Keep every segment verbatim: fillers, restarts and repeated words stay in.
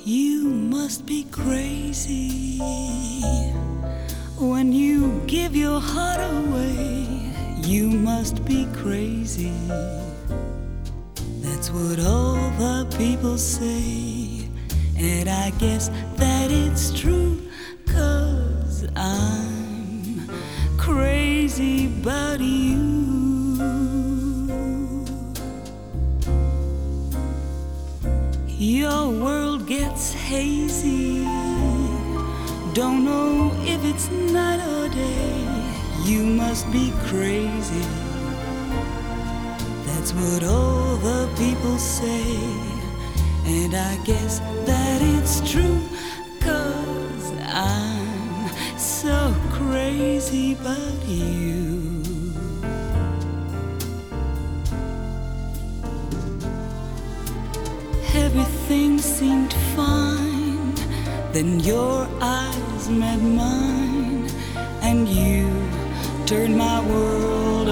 You must be crazy when you give your heart away. You must be crazy. That's what all the people say. And I guess that it's true, 'cause I'm crazy about you. Your world gets hazy. Don't know if it's night or day. You must be crazy. That's what all the people say. And I guess that it's true, 'cause I'm so crazy about you. Everything seemed fine, then your eyes met mine, and you turned my world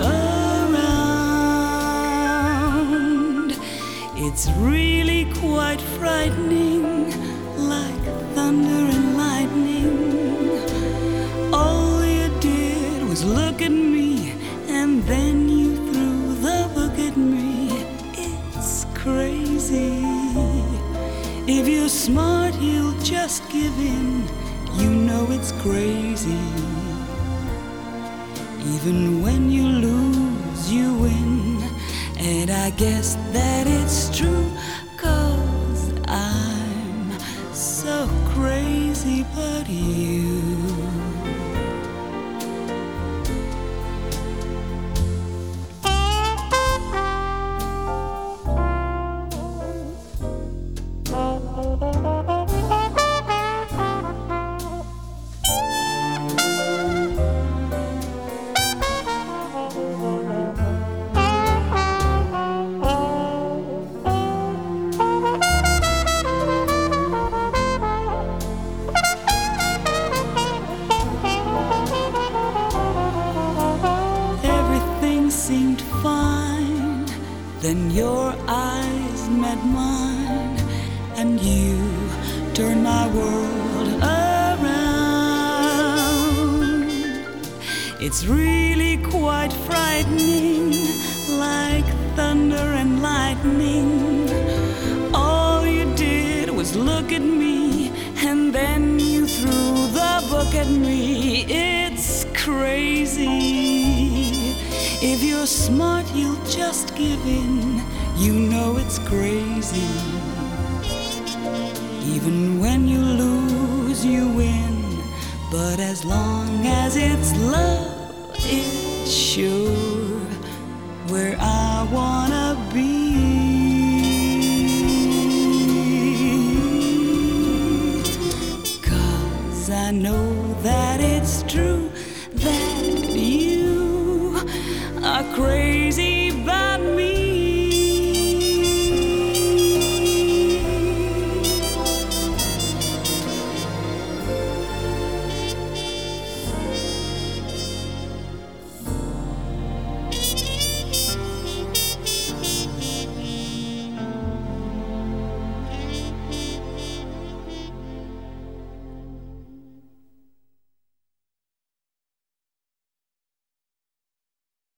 around. It's really quite frightening, like thunder and lightning. All you did was look at me, and then you threw the book at me. It's crazy. If you're smart, you'll just give in. You know it's crazy. Even when you lose, you win. And I guess that it's true, 'cause I'm so crazy about you. Seemed fine, then your eyes met mine, and you turned my world around. It's really quite frightening, like thunder and lightning. All you did was look at me, and then you threw the book at me. It's crazy. If you're smart, you'll just give in. You know it's crazy. Even when you lose, you win. But as long as it's love, it's sure where I wanna be. 'Cause I know that it's true that you are crazy